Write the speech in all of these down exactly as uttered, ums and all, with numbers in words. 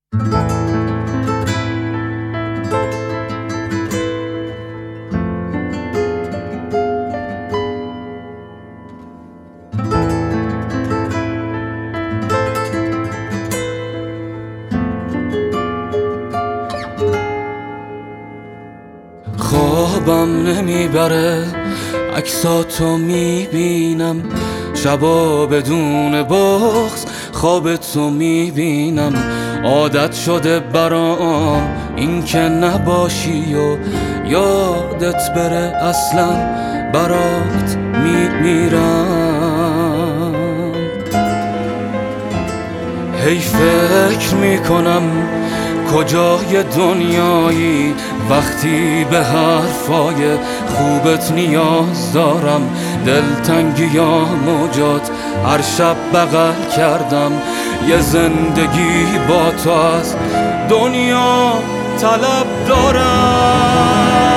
خوابم نمیبره، عکساتو میبینم، شبا بدون بغض خواب تو میبینم. عادت شده برام این که نباشی و یادت بره، اصلا برات میمیرم. هی فکر میکنم کجای دنیایی وقتی به حرفای خوبت نیاز دارم. دلتنگی یا موجات هر شب بغل کردم، یه زندگی با تو از دنیا طلب دارم.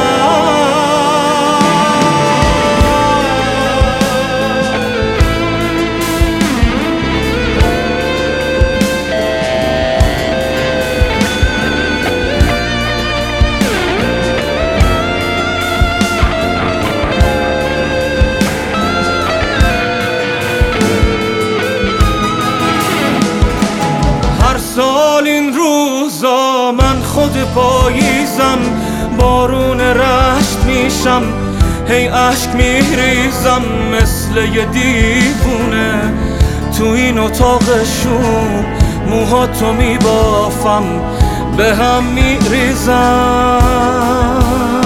سال این روزا من خود پاییزم، بارون رشت میشم، هی عشق میریزم مثل یه دیوونه. تو این اتاق شوم موهاتو میبافم، به هم میریزم.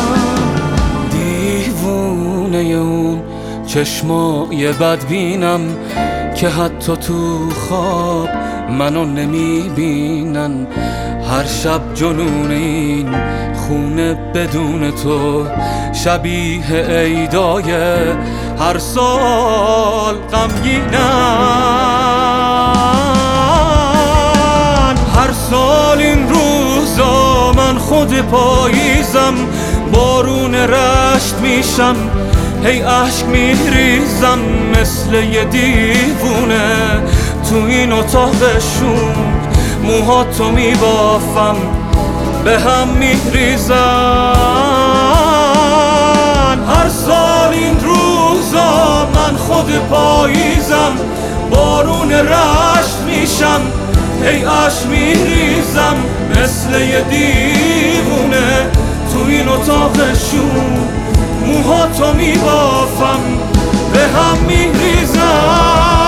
دیوونه اون چشمای بدبینم که حتی تو خواب منو نمیبینن. هر شب جنون این خونه بدون تو شبیه عیدای هر سال غمگینن. هر سال این روزا من خود پاییزم، بارون رشت میشم، هی عشق میریزم مثل یه دیوونه. تو این اتاق شوم موهاتو میبافم، به هم میریزن. هر سال این روزا من خود پاییزم، بارون رشت میشم، هی عشق میریزم مثل یه دیوونه. تو این اتاق شوم موهاتو میبافم، به هم میریزن.